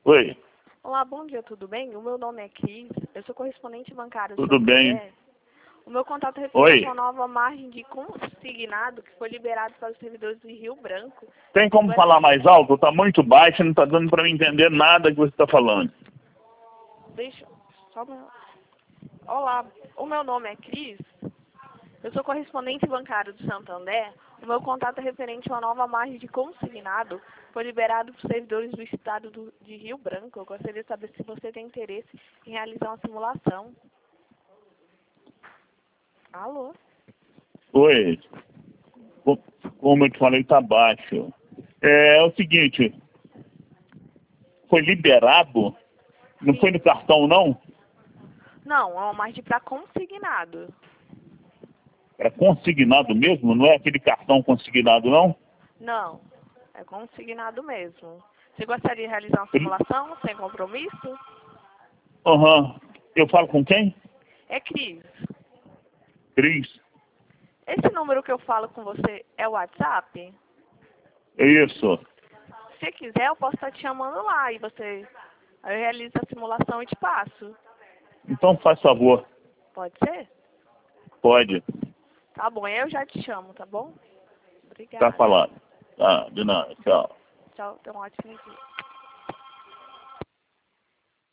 Oi. Olá, bom dia, tudo bem? O meu nome é Cris, eu sou correspondente bancário do Tudo bem. Santander. O meu contato é Oi. referente a uma nova margem de consignado que foi liberado para os servidores do Rio Branco. Tem como falar mais alto? Tá muito baixo, não tá dando para mim entender nada que você está falando. Deixa só Olá, o meu nome é Cris, eu sou correspondente bancário do Santander. O meu contato é referente a uma nova margem de consignado que foi liberado para os servidores do estado de Rio Branco. Eu gostaria de saber se você tem interesse em realizar uma simulação. Alô? Oi. Como eu te falei, tá baixo. É o seguinte, foi liberado? Não Sim. foi no cartão, não? Não, é uma margem para consignado. É consignado mesmo? Não é aquele cartão consignado, não? Não, é consignado mesmo. Você gostaria de realizar uma simulação sem compromisso? Aham. Eu falo com quem? É Cris. Cris. Esse número que eu falo com você é o WhatsApp? É isso. Se quiser, eu posso estar te chamando lá e você... Aí eu realizo a simulação e te passo. Então faz favor. Pode ser? Pode. Tá bom, eu já te chamo, tá bom? Tá Obrigada. falando. Tá, de nada. Tchau. Tchau, tenha um ótimo dia.